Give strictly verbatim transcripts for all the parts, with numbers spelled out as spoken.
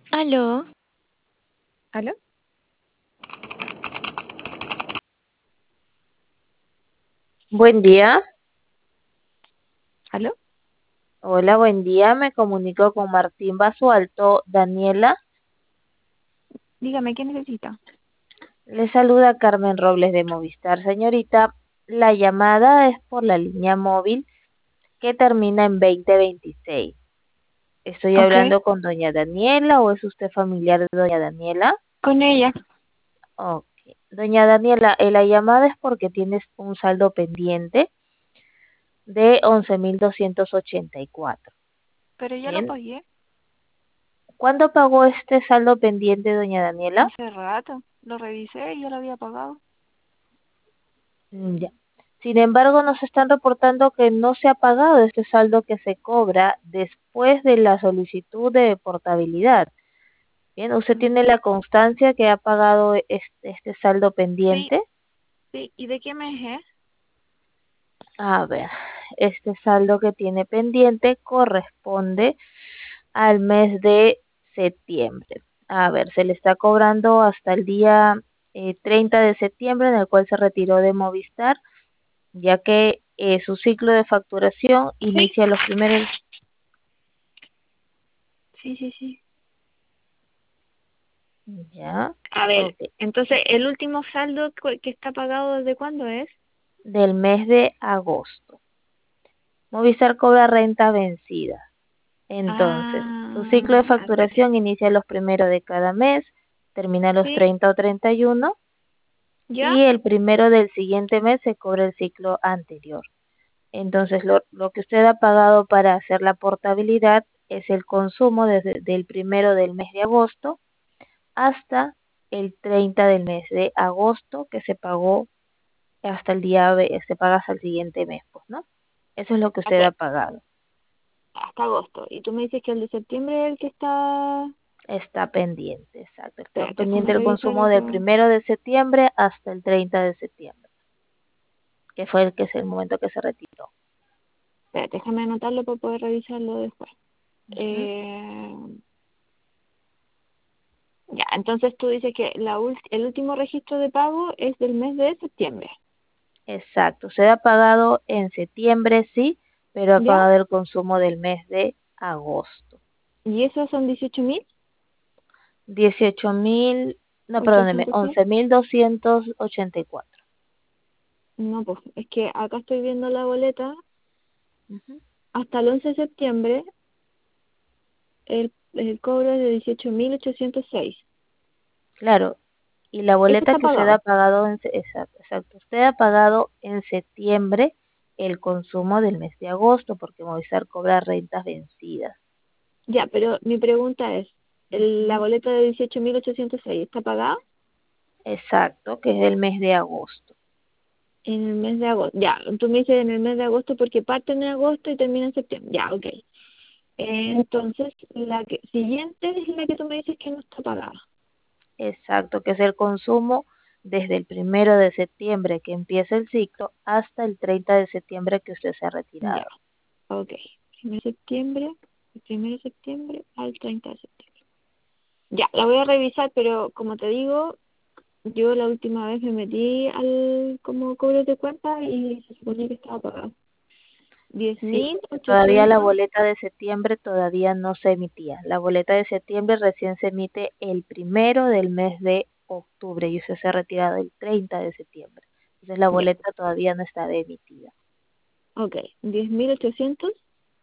Aló, ¿Aló? Buen día. ¿Aló? Hola, buen día. Me comunico con Martín Basualto. Daniela, Dígame, ¿qué necesita? le saluda Carmen Robles de Movistar. Señorita, la llamada es por la línea móvil que termina en veinte veintiséis. ¿Estoy Ok, hablando con doña Daniela o es usted familiar de doña Daniela? con ella. Ok. Doña Daniela, eh, la llamada es porque tienes un saldo pendiente de once mil doscientos ochenta y cuatro. Pero ya lo Bien. pagué ¿Cuándo pagó este saldo pendiente, doña Daniela? hace rato. Lo revisé y ya lo había pagado. Mm, Ya. Sin embargo, nos están reportando que no se ha pagado este saldo que se cobra después de la solicitud de portabilidad. Bien, ¿usted tiene Mm, la constancia que ha pagado este, este saldo sí, pendiente? sí. ¿Y de qué mes es? A ver, este saldo que tiene pendiente corresponde al mes de septiembre. A ver, se le está cobrando hasta el día eh, treinta de septiembre, en el cual se retiró de Movistar, ya que eh, su ciclo de facturación Sí, inicia los primeros. sí, sí, sí. Ya, A ver, ok, entonces, ¿el último saldo cu- que está pagado desde cuándo es? del mes de agosto. Movistar cobra renta vencida. Entonces, su ciclo de Ah, ok. facturación inicia los primeros de cada mes, termina los Sí, treinta o treinta y uno, ¿ya? y el primero del siguiente mes se cobra el ciclo anterior. Entonces, lo, lo que usted ha pagado para hacer la portabilidad es el consumo desde el primero del mes de agosto hasta el treinta del mes de agosto, que se pagó hasta el día, ve- se paga hasta el siguiente mes, pues, ¿no? Eso es lo que usted Ok, ha pagado. hasta agosto. Y tú me dices que el de septiembre es el que está... Está pendiente, exacto. Está Espera, pendiente déjame el revisar consumo del otro... primero de septiembre hasta el treinta de septiembre, que fue el que es el momento que se retiró. Espera, déjame anotarlo para poder revisarlo después. Ujú. Eh, Ya, entonces tú dices que la ul- el último registro de pago es del mes de septiembre, Exacto. Usted ha pagado en septiembre, sí, pero ha ¿ya? pagado el consumo del mes de agosto. Y esos son dieciocho mil Dieciocho mil, no, perdóneme, ochocientos seis. once mil doscientos ochenta y cuatro. No, pues es que acá estoy viendo la boleta. Ujú. Hasta el once de septiembre el, el cobro es de dieciocho mil ochocientos seis. Claro, y la Eso boleta está que usted ha pagado. pagado en, se- exacto, exacto, usted ha pagado en septiembre el consumo del mes de agosto, porque Movistar cobra rentas vencidas. Ya, pero mi pregunta es, el- la Ujú. boleta de dieciocho mil ochocientos seis está pagada Exacto, que es el mes de agosto. en el mes de agosto? Ya, tú me dices en el mes de agosto porque parte en agosto y termina en septiembre. Ya, ok. Entonces, la que, siguiente es la que tú me dices que no está pagada. Exacto, que es el consumo desde el primero de septiembre que empieza el ciclo hasta el treinta de septiembre que usted se ha Ya, retirado. ok. Primero de septiembre, el primero de septiembre al treinta de septiembre. Ya, la voy a revisar, pero como te digo, yo la última vez me metí al como cobro de cuenta y se suponía que estaba pagado. Diez Sí, mil porque todavía la ochocientos. boleta de septiembre todavía no se emitía. La boleta de septiembre recién se emite el primero del mes de octubre y usted se ha retirado el treinta de septiembre. Entonces la Ya, boleta todavía no está emitida. ok. Diez mil ochocientos.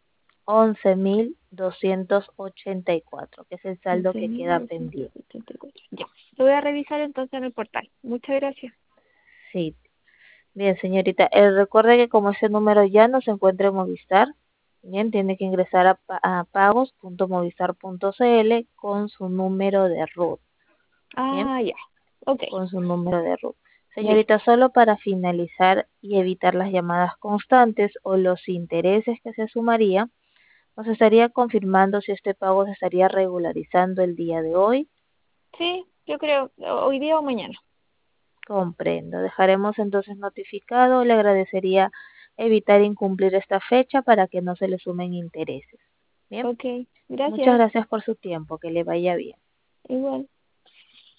Once mil doscientos ochenta y cuatro, que es el saldo Once que mil queda doscientos pendiente. ochenta y cuatro. Ya, lo voy a revisar entonces en el portal. Muchas gracias. Sí, bien, señorita. Eh, recuerde que como ese número ya no se encuentra en Movistar, bien, tiene que ingresar a, pa- a pagos punto movistar punto cl con su número de RUT. Bien, Ah, ya. Ok, con su número de RUT. listo. Señorita, solo para finalizar y evitar las llamadas constantes o los intereses que se sumarían, nos estaría confirmando si este pago se estaría regularizando el día de hoy. Sí, yo creo, hoy día o mañana. Comprendo. Dejaremos entonces notificado. Le agradecería evitar incumplir esta fecha para que no se le sumen intereses. Bien, Ok, muchas gracias. gracias por su tiempo, que le vaya bien. Igual.